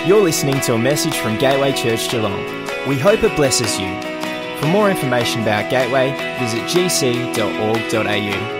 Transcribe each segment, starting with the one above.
You're listening to a message from Gateway Church Geelong. We hope it blesses you. For more information about Gateway, visit gc.org.au.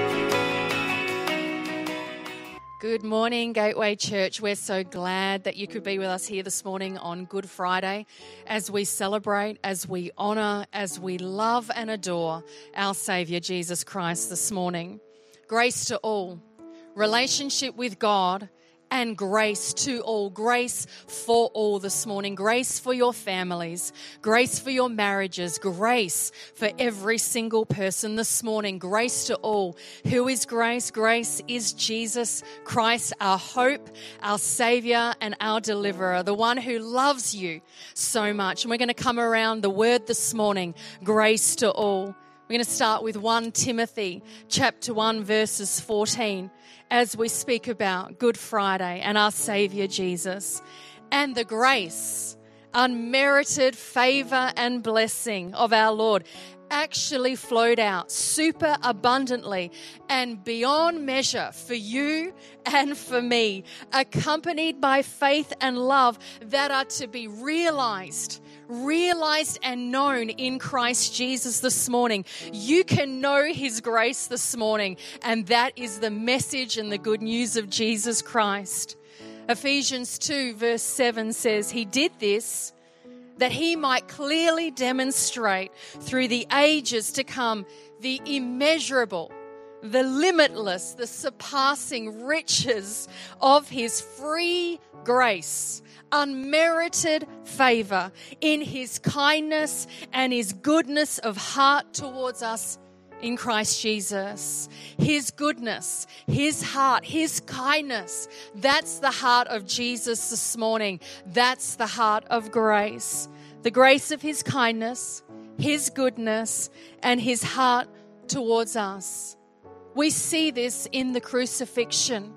Good morning, Gateway Church. We're so glad that you could be with us here this morning on Good Friday as we celebrate, as we honour, as we love and adore our Saviour Jesus Christ this morning. Grace to all, relationship with God, and grace to all, grace for all this morning, grace for your families, grace for your marriages, grace for every single person this morning, grace to all. Who is grace? Grace is Jesus Christ, our hope, our Saviour and our deliverer, the one who loves you so much. And we're going to come around the word this morning, grace to all. We're going to start with 1 Timothy chapter 1 verses 14 as we speak about Good Friday and our Saviour Jesus. And the grace, unmerited favour and blessing of our Lord actually flowed out super abundantly and beyond measure for you and for me, accompanied by faith and love that are to be realised and known in Christ Jesus this morning. You can know His grace this morning, and that is the message and the good news of Jesus Christ. Ephesians 2 verse 7 says, He did this that He might clearly demonstrate through the ages to come the immeasurable, the limitless, the surpassing riches of His free grace, unmerited favour in His kindness and His goodness of heart towards us in Christ Jesus. His goodness, His heart, His kindness, that's the heart of Jesus this morning. That's the heart of grace. The grace of His kindness, His goodness, and His heart towards us. We see this in the crucifixion.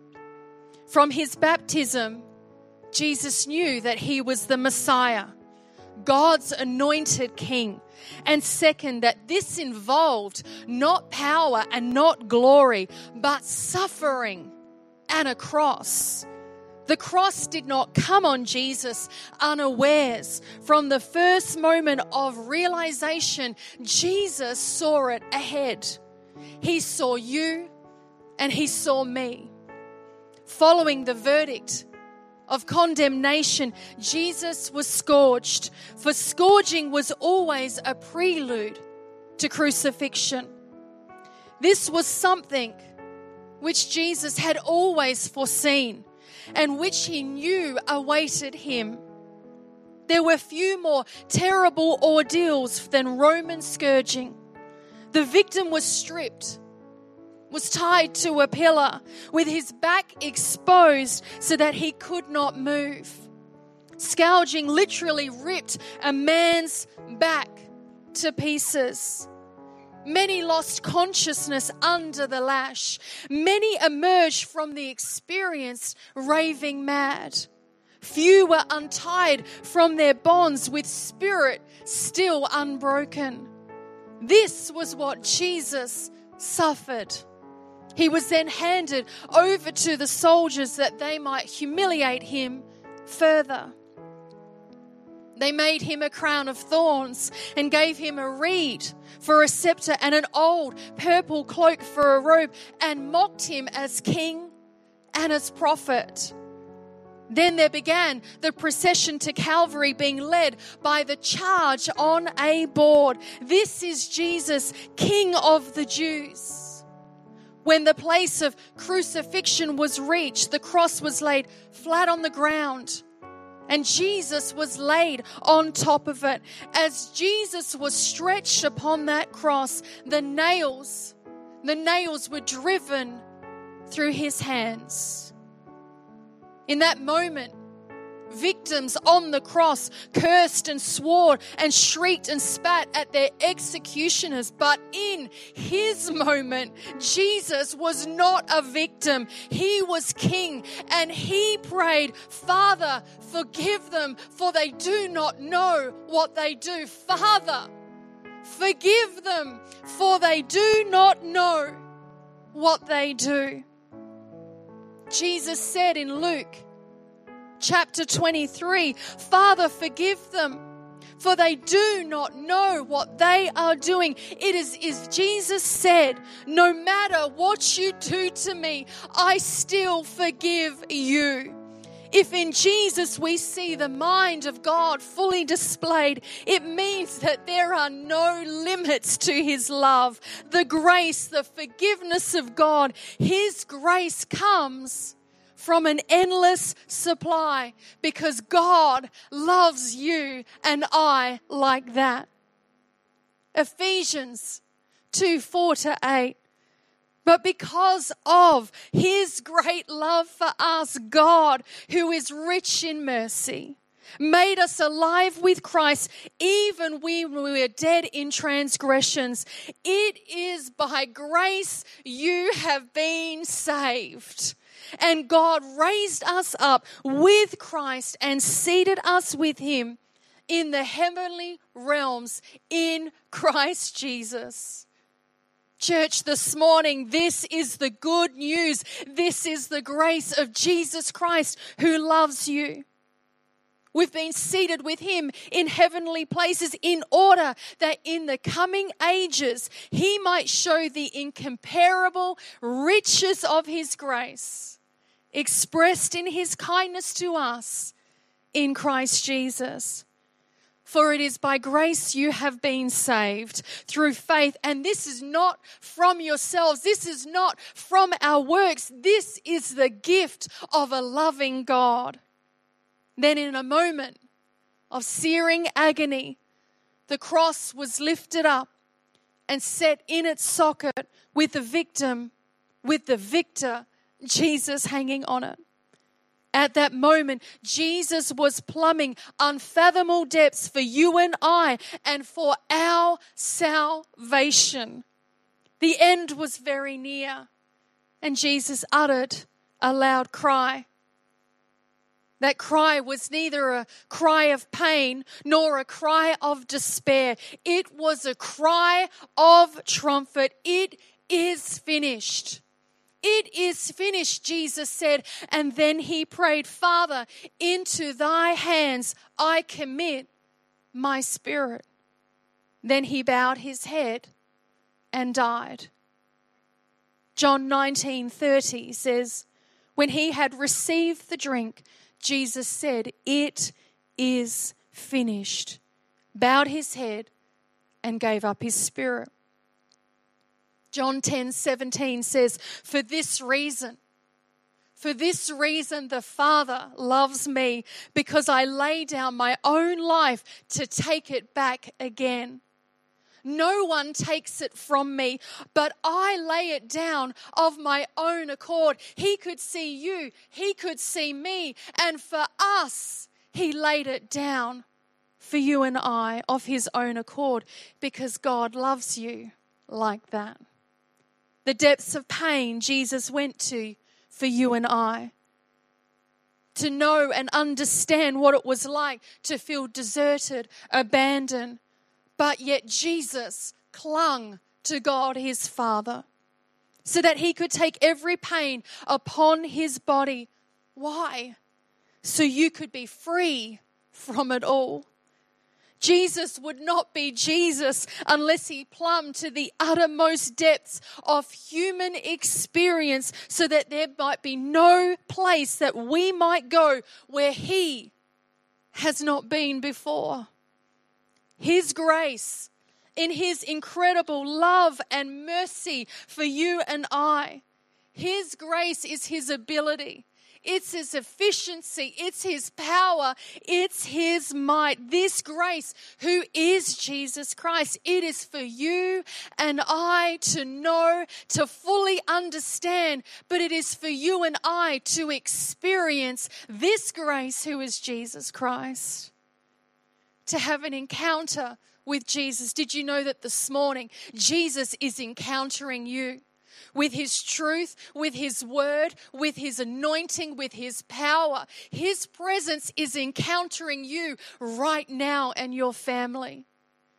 From His baptism, Jesus knew that He was the Messiah, God's anointed King. And second, that this involved not power and not glory, but suffering and a cross. The cross did not come on Jesus unawares. From the first moment of realization, Jesus saw it ahead. He saw you and He saw me. Following the verdict of condemnation, Jesus was scourged, for scourging was always a prelude to crucifixion. This was something which Jesus had always foreseen and which He knew awaited Him. There were few more terrible ordeals than Roman scourging. The victim was stripped, was tied to a pillar with his back exposed so that he could not move. Scourging literally ripped a man's back to pieces. Many lost consciousness under the lash. Many emerged from the experience raving mad. Few were untied from their bonds with spirit still unbroken. This was what Jesus suffered. He was then handed over to the soldiers that they might humiliate Him further. They made Him a crown of thorns and gave Him a reed for a scepter and an old purple cloak for a robe, and mocked Him as king and as prophet. Then there began the procession to Calvary, being led by the charge on a board. This is Jesus, King of the Jews. When the place of crucifixion was reached, the cross was laid flat on the ground, and Jesus was laid on top of it. As Jesus was stretched upon that cross, the nails were driven through His hands. In that moment, victims on the cross cursed and swore and shrieked and spat at their executioners. But in His moment, Jesus was not a victim. He was king, and He prayed, Father, forgive them, for they do not know what they do. Father, forgive them, for they do not know what they do. Jesus said in Luke chapter 23, Father, forgive them, for they do not know what they are doing. It is Jesus said, no matter what you do to me, I still forgive you. If in Jesus we see the mind of God fully displayed, it means that there are no limits to His love. The grace, the forgiveness of God, His grace comes from an endless supply because God loves you and I like that. Ephesians 2:4-8. But because of His great love for us, God, who is rich in mercy, made us alive with Christ even when we were dead in transgressions. It is by grace you have been saved. And God raised us up with Christ and seated us with Him in the heavenly realms in Christ Jesus. Church, this morning, this is the good news. This is the grace of Jesus Christ who loves you. We've been seated with Him in heavenly places in order that in the coming ages He might show the incomparable riches of His grace expressed in His kindness to us in Christ Jesus. For it is by grace you have been saved through faith. And this is not from yourselves. This is not from our works. This is the gift of a loving God. Then in a moment of searing agony, the cross was lifted up and set in its socket with the victim, with the victor, Jesus hanging on it. At that moment, Jesus was plumbing unfathomable depths for you and I and for our salvation. The end was very near, and Jesus uttered a loud cry. That cry was neither a cry of pain nor a cry of despair. It was a cry of triumph. It is finished. It is finished, Jesus said, and then He prayed, Father, into Thy hands I commit my spirit. Then He bowed His head and died. John 19:30 says, when He had received the drink, Jesus said, it is finished, bowed His head and gave up His spirit. John 10:17 says, for this reason the Father loves me, because I lay down my own life to take it back again. No one takes it from me, but I lay it down of my own accord. He could see you, He could see me, and for us, He laid it down for you and I of His own accord, because God loves you like that. The depths of pain Jesus went to for you and I. To know and understand what it was like to feel deserted, abandoned. But yet Jesus clung to God His Father so that He could take every pain upon His body. Why? So you could be free from it all. Jesus would not be Jesus unless He plumbed to the uttermost depths of human experience so that there might be no place that we might go where He has not been before. His grace, in His incredible love and mercy for you and I, His grace is His ability. It's His efficiency. It's His power. It's His might. This grace, who is Jesus Christ, it is for you and I to know, to fully understand, but it is for you and I to experience this grace, who is Jesus Christ. To have an encounter with Jesus. Did you know that this morning Jesus is encountering you? With His truth, with His word, with His anointing, with His power. His presence is encountering you right now and your family.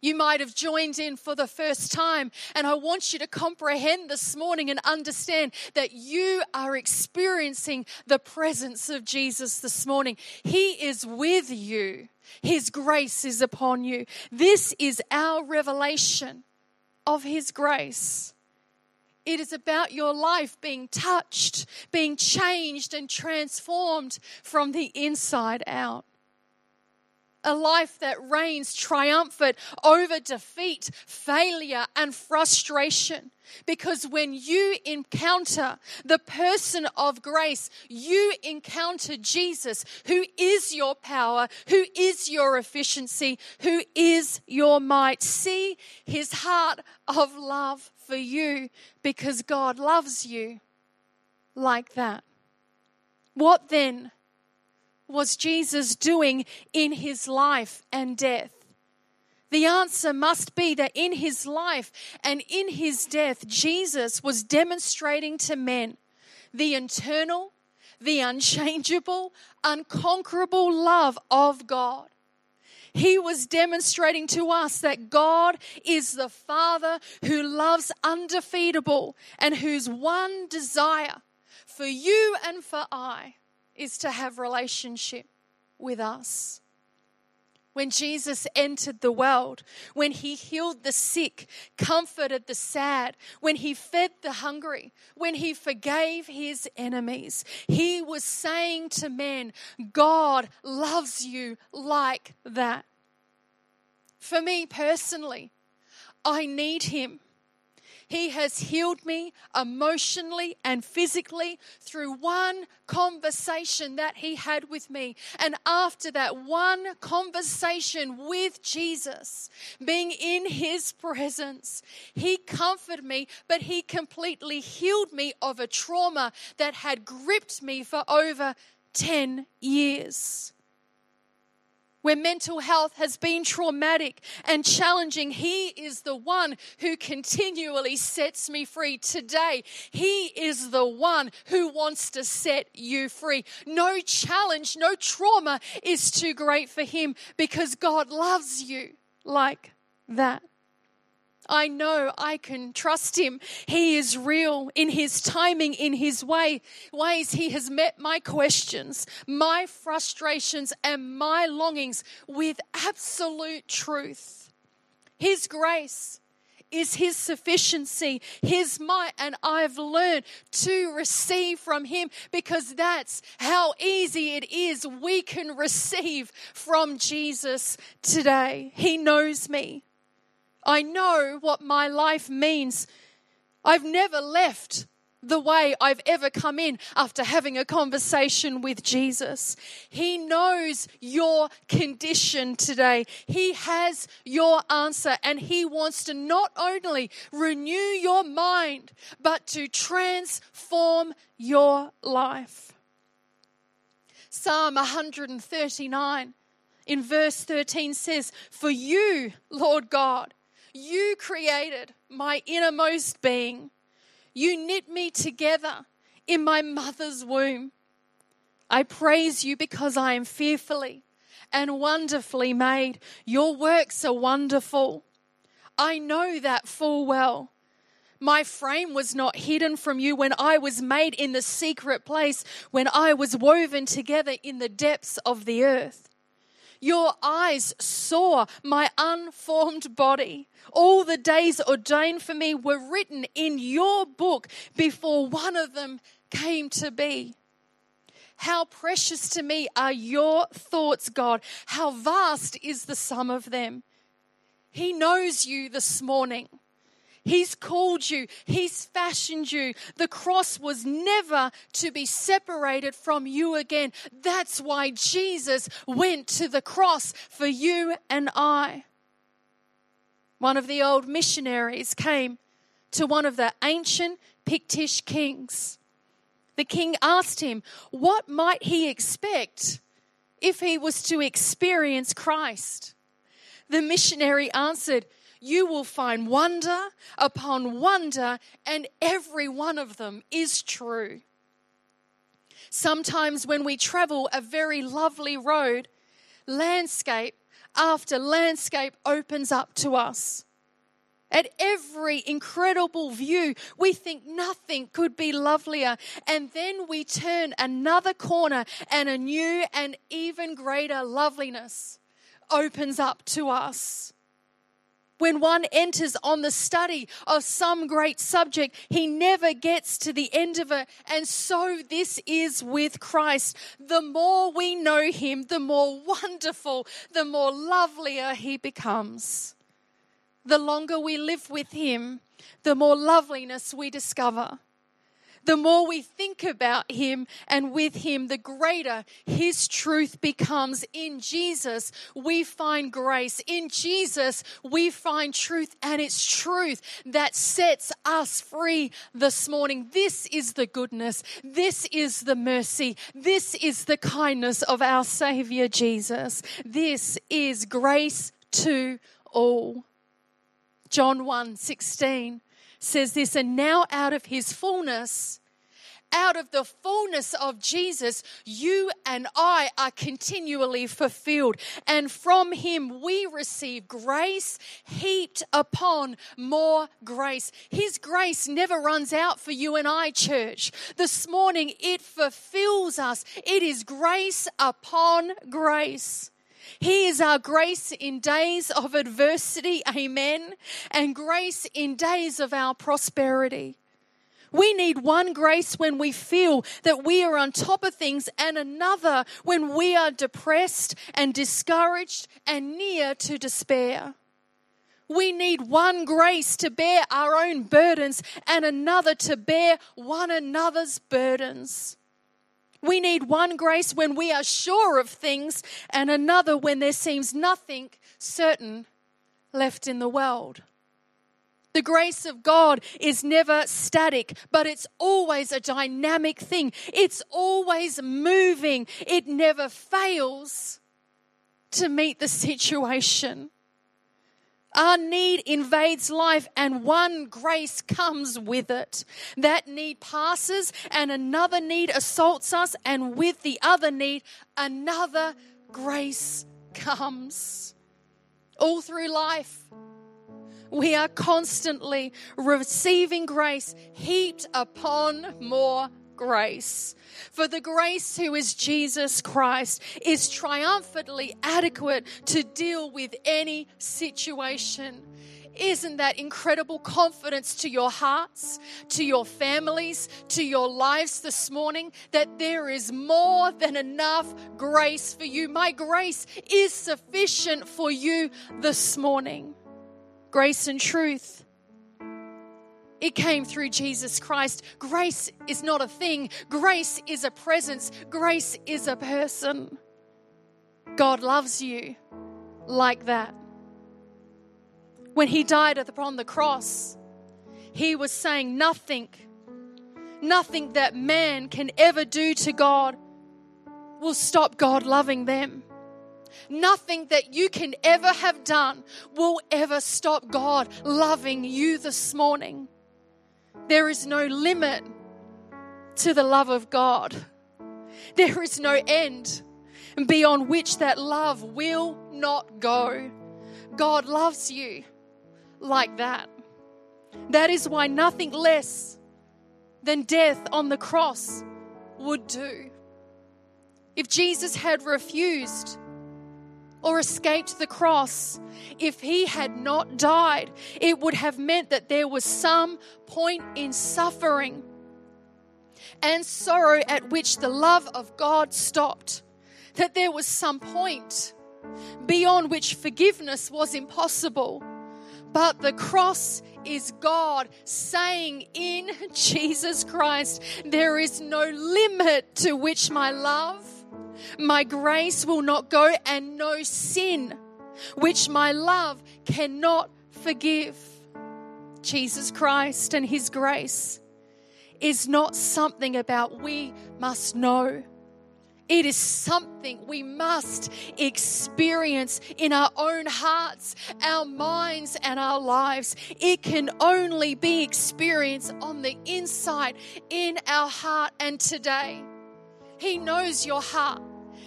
You might have joined in for the first time, and I want you to comprehend this morning and understand that you are experiencing the presence of Jesus this morning. He is with you. His grace is upon you. This is our revelation of His grace. It is about your life being touched, being changed and transformed from the inside out. A life that reigns triumphant over defeat, failure, and frustration. Because when you encounter the person of grace, you encounter Jesus, who is your power, who is your efficiency, who is your might. See His heart of love for you, because God loves you like that. What then was Jesus doing in His life and death? The answer must be that in His life and in His death, Jesus was demonstrating to men the internal, the unchangeable, unconquerable love of God. He was demonstrating to us that God is the Father who loves undefeatable and whose one desire for you and for I is to have relationship with us. When Jesus entered the world, when He healed the sick, comforted the sad, when He fed the hungry, when He forgave His enemies, He was saying to men, God loves you like that. For me personally, I need Him. He has healed me emotionally and physically through one conversation that He had with me. And after that one conversation with Jesus, being in His presence, He comforted me, but He completely healed me of a trauma that had gripped me for over 10 years. Where mental health has been traumatic and challenging, He is the one who continually sets me free. Today, He is the one who wants to set you free. No challenge, no trauma is too great for Him, because God loves you like that. I know I can trust Him. He is real in His timing, in His ways. He has met my questions, my frustrations, and my longings with absolute truth. His grace is His sufficiency, His might, and I've learned to receive from Him, because that's how easy it is. We can receive from Jesus today. He knows me. I know what my life means. I've never left the way I've ever come in after having a conversation with Jesus. He knows your condition today. He has your answer, and He wants to not only renew your mind, but to transform your life. Psalm 139 in verse 13 says, "For you, Lord God, you created my innermost being. You knit me together in my mother's womb. I praise you because I am fearfully and wonderfully made. Your works are wonderful. I know that full well. My frame was not hidden from you when I was made in the secret place, when I was woven together in the depths of the earth. Your eyes saw my unformed body. All the days ordained for me were written in your book before one of them came to be. How precious to me are your thoughts, God. How vast is the sum of them." He knows you this morning. He's called you. He's fashioned you. The cross was never to be separated from you again. That's why Jesus went to the cross for you and I. One of the old missionaries came to one of the ancient Pictish kings. The king asked him, what might he expect if he was to experience Christ? The missionary answered, "You will find wonder upon wonder, and every one of them is true." Sometimes when we travel a very lovely road, landscape after landscape opens up to us. At every incredible view, we think nothing could be lovelier. And then we turn another corner and a new and even greater loveliness opens up to us. When one enters on the study of some great subject, he never gets to the end of it. And so this is with Christ. The more we know him, the more wonderful, the more lovelier he becomes. The longer we live with him, the more loveliness we discover. The more we think about him and with him, the greater his truth becomes. In Jesus, we find grace. In Jesus, we find truth, and it's truth that sets us free this morning. This is the goodness. This is the mercy. This is the kindness of our Savior Jesus. This is grace to all. John 1:16 says this, and now out of his fullness, out of the fullness of Jesus, you and I are continually fulfilled. And from him we receive grace heaped upon more grace. His grace never runs out for you and I, church. This morning it fulfills us. It is grace upon grace. He is our grace in days of adversity, amen, and grace in days of our prosperity. We need one grace when we feel that we are on top of things, and another when we are depressed and discouraged and near to despair. We need one grace to bear our own burdens and another to bear one another's burdens. We need one grace when we are sure of things and another when there seems nothing certain left in the world. The grace of God is never static, but it's always a dynamic thing. It's always moving. It never fails to meet the situation. Our need invades life, and one grace comes with it. That need passes and another need assaults us, and with the other need, another grace comes. All through life, we are constantly receiving grace heaped upon more grace. For the grace who is Jesus Christ is triumphantly adequate to deal with any situation. Isn't that incredible confidence to your hearts, to your families, to your lives this morning, that there is more than enough grace for you? My grace is sufficient for you this morning. Grace and truth. It came through Jesus Christ. Grace is not a thing. Grace is a presence. Grace is a person. God loves you like that. When he died upon the cross, he was saying nothing that man can ever do to God will stop God loving them. Nothing that you can ever have done will ever stop God loving you this morning. There is no limit to the love of God. There is no end beyond which that love will not go. God loves you like that. That is why nothing less than death on the cross would do. If Jesus had refused or escaped the cross, if he had not died, it would have meant that there was some point in suffering and sorrow at which the love of God stopped. That there was some point beyond which forgiveness was impossible. But the cross is God saying in Jesus Christ, there is no limit to which my love, my grace will not go, and no sin which my love cannot forgive. Jesus Christ and his grace is not something about we must know. It is something we must experience in our own hearts, our minds, and our lives. It can only be experienced on the inside in our heart. And today, he knows your heart.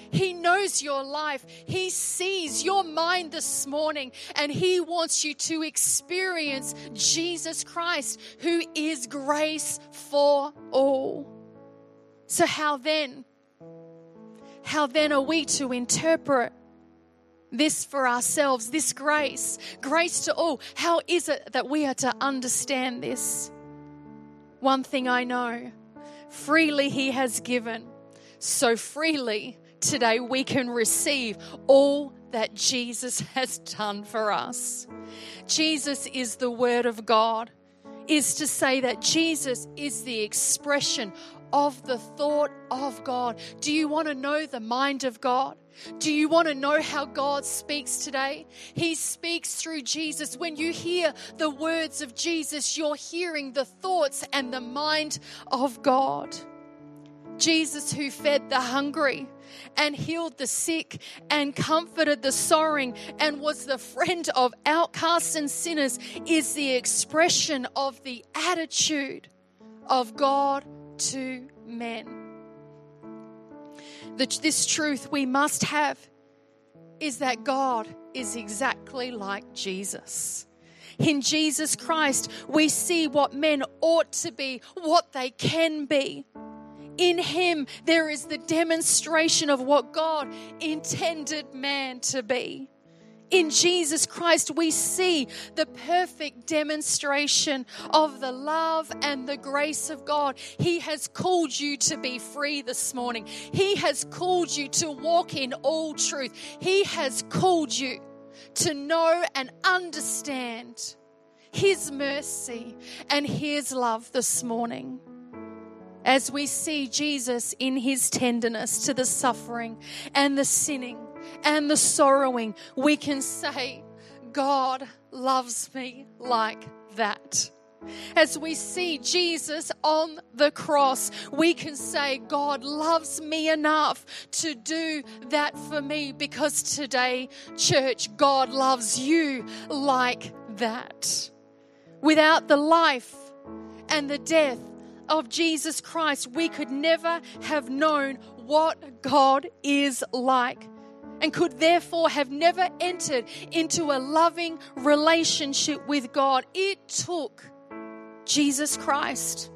He knows your life. He sees your mind this morning, and He wants you to experience Jesus Christ, who is grace for all. So how then? How then are we to interpret this for ourselves, this grace to all? How is it that we are to understand this? One thing I know, freely He has given, so freely today we can receive all that Jesus has done for us. Jesus is the Word of God, is to say that Jesus is the expression of the thought of God. Do you want to know the mind of God? Do you want to know how God speaks today? He speaks through Jesus. When you hear the words of Jesus, you're hearing the thoughts and the mind of God. Jesus, who fed the hungry and healed the sick and comforted the sorrowing and was the friend of outcasts and sinners, is the expression of the attitude of God to men. This truth we must have is that God is exactly like Jesus. In Jesus Christ, we see what men ought to be, what they can be. In Him, there is the demonstration of what God intended man to be. In Jesus Christ, we see the perfect demonstration of the love and the grace of God. He has called you to be free this morning. He has called you to walk in all truth. He has called you to know and understand His mercy and His love this morning. As we see Jesus in His tenderness to the suffering and the sinning and the sorrowing, we can say, God loves me like that. As we see Jesus on the cross, we can say, God loves me enough to do that for me, because today, church, God loves you like that. Without the life and the death of Jesus Christ, we could never have known what God is like, and could therefore have never entered into a loving relationship with God. It took Jesus Christ.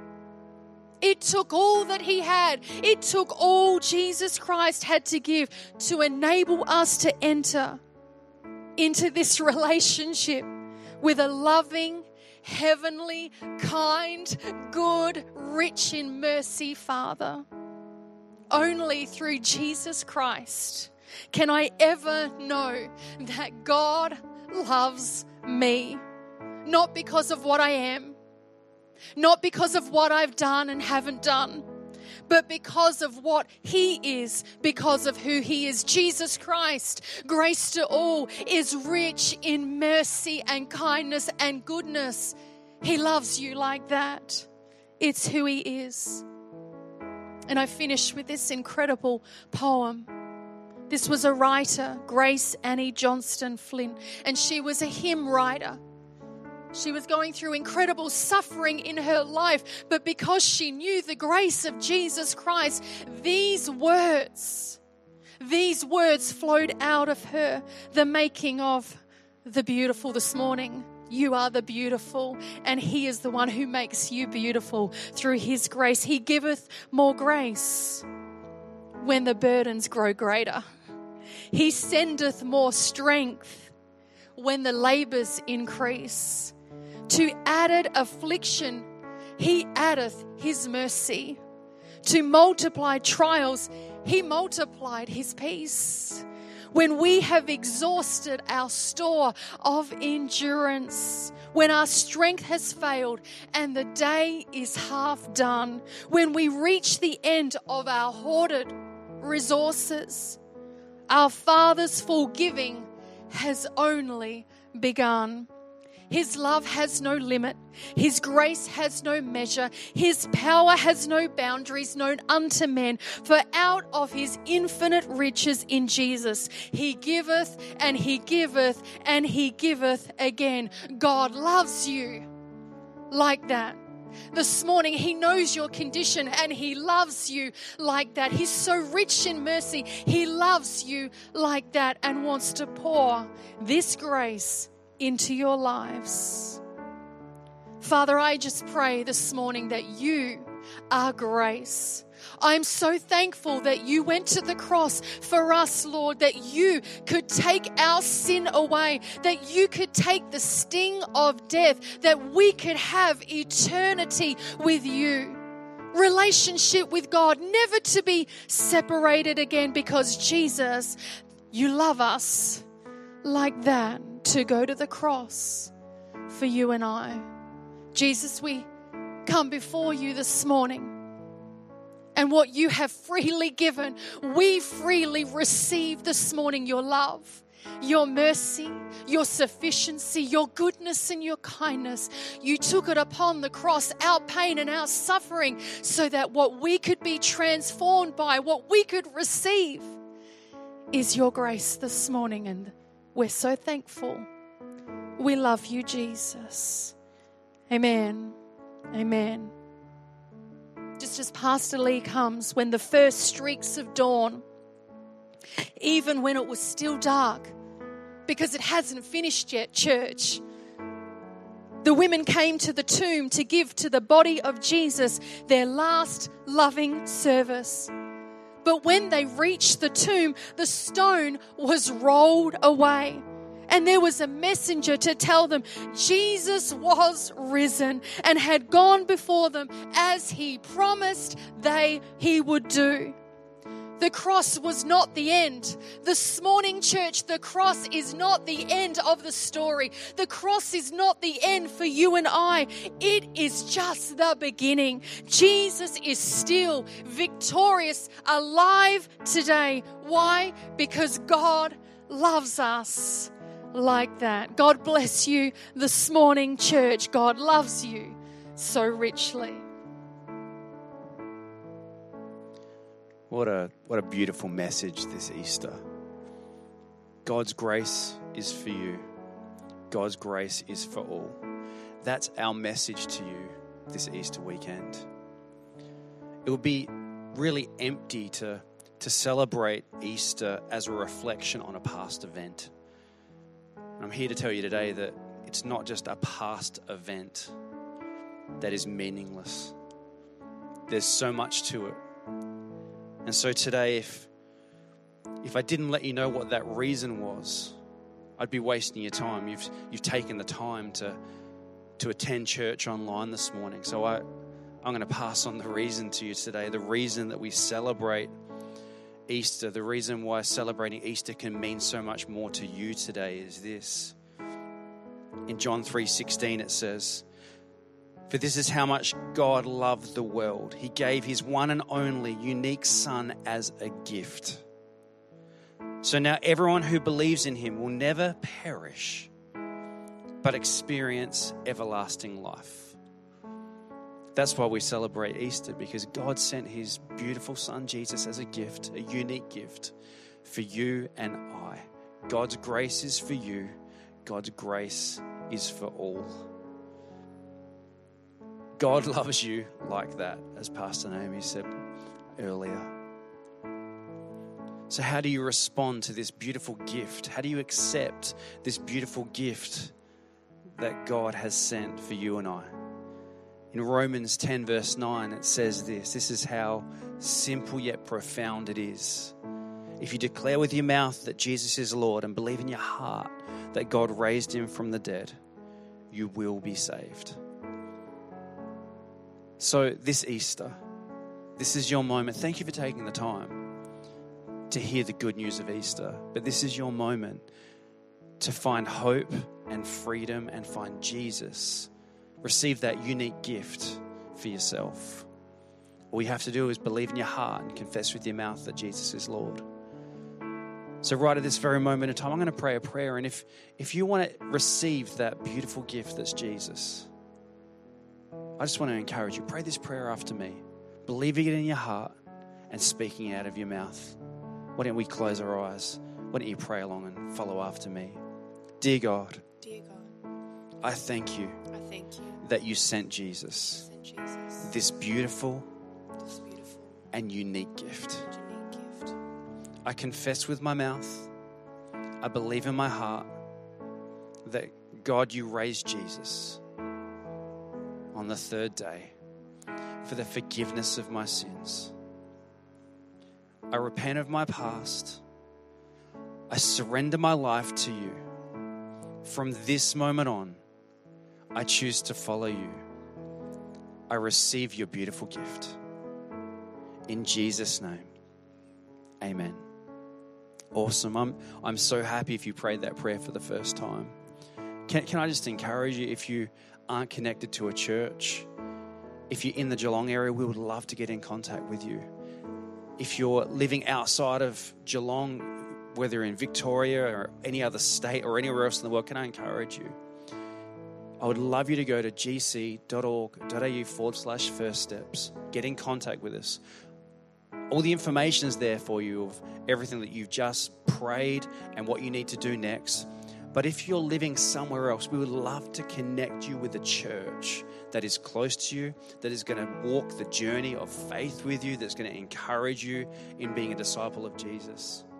It took all that He had. It took all Jesus Christ had to give to enable us to enter into this relationship with a loving, heavenly, kind, good, rich in mercy Father. Only through Jesus Christ can I ever know that God loves me. Not because of what I am, not because of what I've done and haven't done, but because of what He is, because of who He is. Jesus Christ, grace to all, is rich in mercy and kindness and goodness. He loves you like that. It's who He is. And I finish with this incredible poem. This was a writer, Grace Annie Johnston Flint, and she was a hymn writer. She was going through incredible suffering in her life, but because she knew the grace of Jesus Christ, these words flowed out of her, the making of the beautiful this morning. You are the beautiful, and He is the one who makes you beautiful through His grace. He giveth more grace when the burdens grow greater. He sendeth more strength when the labors increase. To added affliction, He addeth His mercy. To multiply trials, He multiplied His peace. When we have exhausted our store of endurance, when our strength has failed and the day is half done, when we reach the end of our hoarded resources, our Father's full giving has only begun. His love has no limit. His grace has no measure. His power has no boundaries known unto men. For out of His infinite riches in Jesus, He giveth and He giveth and He giveth again. God loves you like that. This morning, He knows your condition and He loves you like that. He's so rich in mercy. He loves you like that and wants to pour this grace into your lives. Father, I just pray this morning that you are grace. I'm so thankful that you went to the cross for us, Lord, that you could take our sin away, that you could take the sting of death, that we could have eternity with you. Relationship with God, never to be separated again, because Jesus, you love us like that, to go to the cross for you and I. Jesus, we come before you this morning. And what you have freely given, we freely receive this morning. Your love, your mercy, your sufficiency, your goodness and your kindness. You took it upon the cross, our pain and our suffering, so that what we could be transformed by, what we could receive, is your grace this morning. And we're so thankful. We love you, Jesus. Amen. Amen. Just as Pastor Lee comes, when the first streaks of dawn, even when it was still dark, because it hasn't finished yet, church, the women came to the tomb to give to the body of Jesus their last loving service. But when they reached the tomb, the stone was rolled away. And there was a messenger to tell them Jesus was risen and had gone before them as He promised He would do. The cross was not the end. This morning, church, the cross is not the end of the story. The cross is not the end for you and I. It is just the beginning. Jesus is still victorious, alive today. Why? Because God loves us like that. God bless you this morning, church. God loves you so richly. What a beautiful message this Easter. God's grace is for you. God's grace is for all. That's our message to you this Easter weekend. It would be really empty to celebrate Easter as a reflection on a past event. I'm here to tell you today that it's not just a past event that is meaningless. There's so much to it. And so today, if I didn't let you know what that reason was, I'd be wasting your time. You've taken the time to attend church online this morning. So I'm going to pass on the reason to you today, the reason that we celebrate Easter, the reason why celebrating Easter can mean so much more to you today is this. In John 3:16 it says, "For this is how much God loved the world. He gave His one and only unique Son as a gift. So now everyone who believes in Him will never perish, but experience everlasting life." That's why we celebrate Easter, because God sent His beautiful Son Jesus as a gift, a unique gift for you and I. God's grace is for you. God's grace is for all. God loves you like that, as Pastor Naomi said earlier. So how do you respond to this beautiful gift? How do you accept this beautiful gift that God has sent for you and I? In Romans 10 verse 9, it says this. This is how simple yet profound it is. If you declare with your mouth that Jesus is Lord and believe in your heart that God raised Him from the dead, you will be saved. So this Easter, this is your moment. Thank you for taking the time to hear the good news of Easter. But this is your moment to find hope and freedom and find Jesus. Receive that unique gift for yourself. All you have to do is believe in your heart and confess with your mouth that Jesus is Lord. So right at this very moment in time, I'm going to pray a prayer. And if you want to receive that beautiful gift that's Jesus, I just want to encourage you. Pray this prayer after me, believing it in your heart and speaking it out of your mouth. Why don't we close our eyes? Why don't you pray along and follow after me? Dear God, I thank you that you sent Jesus. Jesus. this beautiful This beautiful and unique gift. and unique gift. I confess with my mouth, I believe in my heart that God, you raised Jesus on the third day for the forgiveness of my sins. I repent of my past. I surrender my life to you. From this moment on, I choose to follow you. I receive your beautiful gift. In Jesus' name, amen. Awesome. I'm so happy if you prayed that prayer for the first time. Can I just encourage you, if you aren't connected to a church, if you're in the Geelong area, we would love to get in contact with you. If you're living outside of Geelong, whether in Victoria or any other state or anywhere else in the world, can I encourage you? I would love you to go to gc.org.au/first steps. Get in contact with us. All the information is there for you of everything that you've just prayed and what you need to do next. But if you're living somewhere else, we would love to connect you with a church that is close to you, that is going to walk the journey of faith with you, that's going to encourage you in being a disciple of Jesus.